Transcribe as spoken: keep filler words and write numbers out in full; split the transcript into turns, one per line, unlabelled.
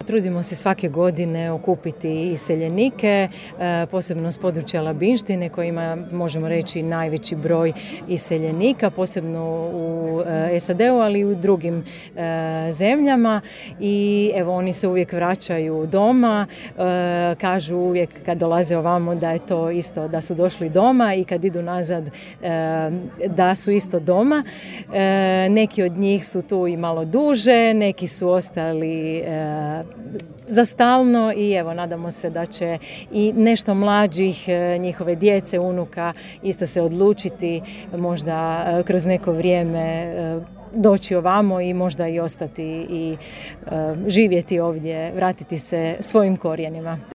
trudimo se svake godine okupiti iseljenike, posebno s područja Labinštine koji ima, možemo reći, najveći broj iseljenika, posebno u S A D-u, ali i u drugim zemljama. I evo, oni se uvijek vraćaju doma, kažu uvijek kad dolaze ovamo da je to isto, da su došli doma, i kad idu nazad da su isto doma. Neki od njih su tu i malo duže, neki su ostali za stalno i evo, nadamo se da će i nešto mlađih, njihove djece, unuka, isto se odlučiti možda kroz neko vrijeme doći ovamo i možda i ostati i živjeti ovdje, vratiti se svojim korijenima.